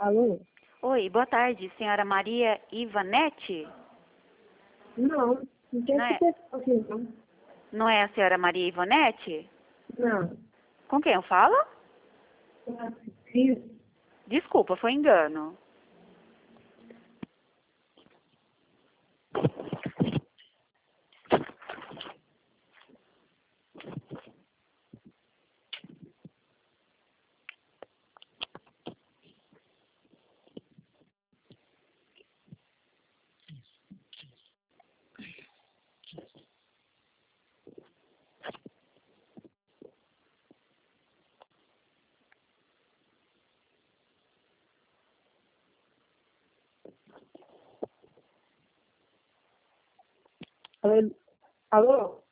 Alô? Oi, boa tarde, senhora Maria Ivanete? Não, não tem Não essa é, pessoa aqui, não. não é a senhora Maria Ivanete? Não. Com quem eu falo? Sim. Desculpa, foi engano. Alô? Alô?